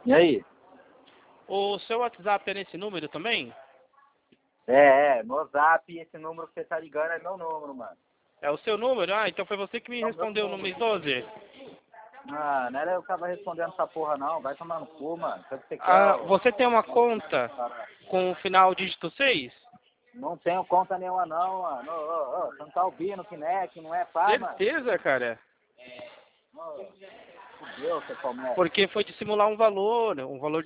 E aí? O seu WhatsApp é nesse número também? No zap, esse número que você tá ligando é meu número, mano. É o seu número? Ah, então foi você que me É o meu respondeu no número. mês 12? Ah, não era eu que tava respondendo essa porra, não. Vai tomar no cu, mano. O que você quer, Ah, ó? você tem uma conta com o final dígito 6? Não tenho conta nenhuma, não, mano. Ô, você não tá ouvindo que não é pá, mano? Certeza, cara? Ô, fudeu, você começa. Porque foi de simular um valor